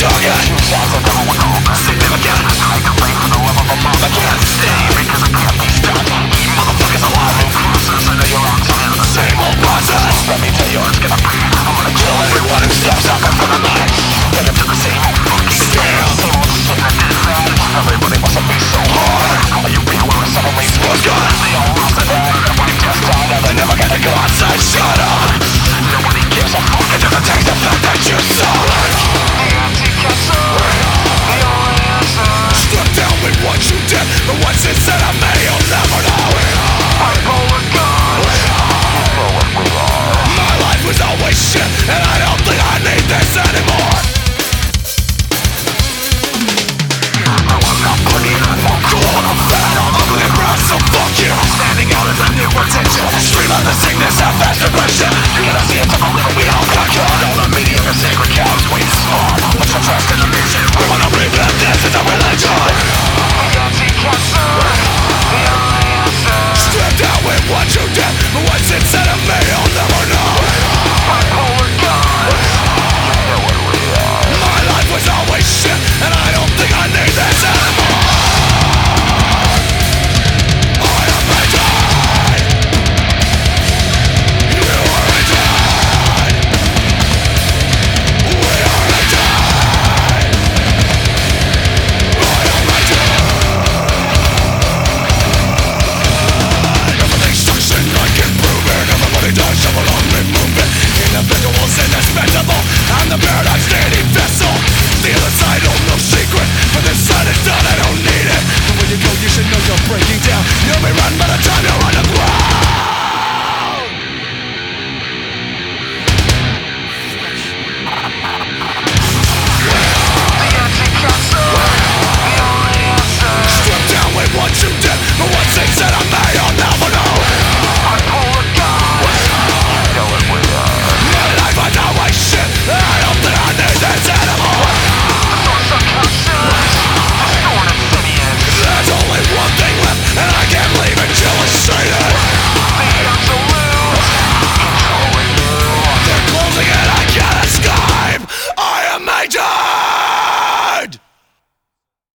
target. Shots of devil with hope, see them again. I complain for the love of a mom, I can't stay because I can't be stopped. You motherfuckers alive in cruisers, I know you're on to the same old process. Let me tell you it's gonna be, I'm gonna kill everyone who steps up into the night. Get into the same old fucking scale. Same old shit that did that. Everybody wants to be so hard. All you people are suddenly was gone. They all lost their head, everybody just died, and they never get to go outside.